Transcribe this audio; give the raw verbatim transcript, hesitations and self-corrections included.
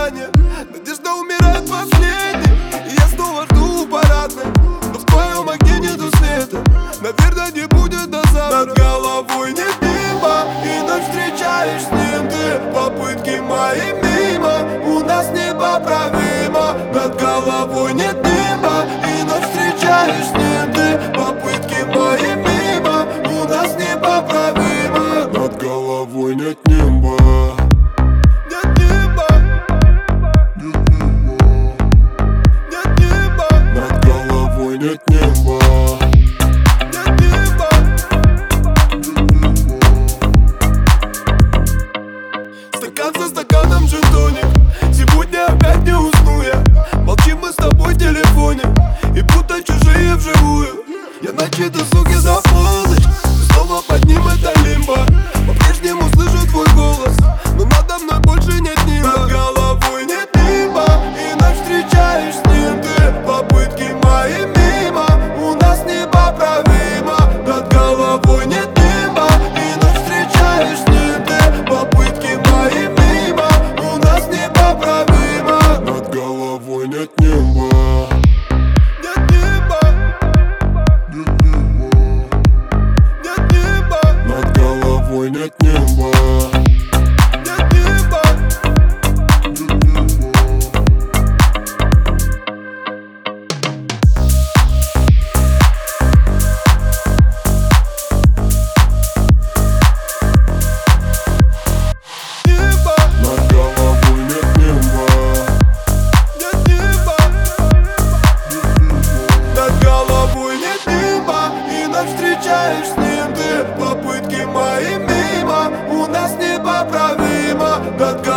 ожидания. Надежда умирает последней, и я снова жду у парадной. Но в твоем окне нету света, наверное, не будет до завтра. Над головой нет неба, и ночь встречаешь с ним ты. Попытки мои мимо, у нас непоправимо. Над головой нет неба, и ночь встречаешь с ним ты. Попытки мои мимо, у нас непоправимо. Над головой нет неба. Нет неба. Нет неба. Нет неба. Над головой нет неба. Нет неба. Стакан за стаканом джин-тоник. Сегодня опять не усну я. Молчим мы с тобой в телефоне, и будто чужие вживую. Я на чьей-то суке за полночь, ты снова под ним это лимбо. По-прежнему слышу твой голос, но надо мной больше нет неба. Над головой нет неба, и ночь встречаешь с ним ты. Попытки мои мимо, у нас непоправимо. Над головой нет неба, и ночь встречаешь с ним ты. Попытки мои мимо, у нас непоправимо. Над головой нет неба. Нет неба. Нет неба. Нет неба. Над головой нет неба. Нет неба. Нет неба. Неба. Над головой нет неба. Нет неба. Над головой нет неба, и ночь встречаешь с ним ты. Попытки мои мимо, у нас непоправимо. Над